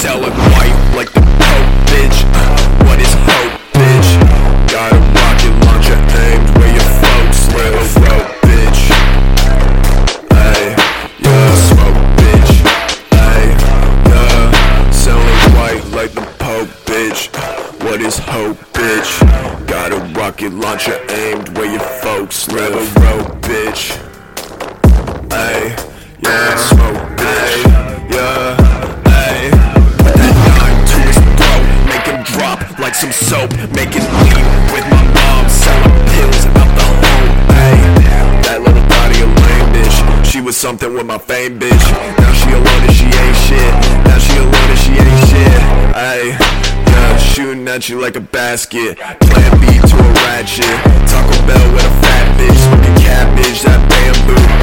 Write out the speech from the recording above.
selling white like the Pope, bitch. What is hope, bitch? Got a rocket launcher aimed where your folks live, rope, bitch. Ay, yeah, smoke, bitch. Ay, yeah, selling white like the Pope, bitch. What is hope, bitch? Got a rocket launcher aimed where your folks live, rope, bitch. Ay, yeah, smoke, bitch. Yeah, ay. Put that 9 to his throat, make him drop like some soap. Making lean with my mom, selling pills out the home. Ay, that little body a lame bitch. She was something with my fame, bitch. Now she alone and she ain't shit. Now she alone and she ain't shit. Ay, yeah, shooting at you like a basket. Plan B to a ratchet. Taco Bell with a fat bitch, smoking cabbage, that bamboo.